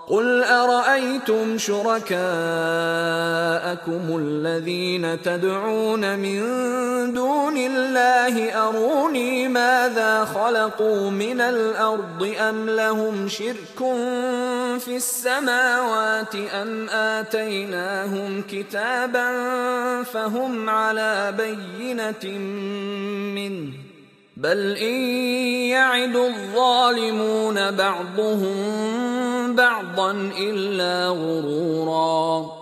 قل أرأيتم شركاءكم الذين تدعون من دون الله أروني ماذا خلقوا من الأرض أم لهم شرك في السماوات أم آتيناهم كتابا فهم على بينة منه بل إن يعد الظالمون بعضهم بعضا إلا غرورا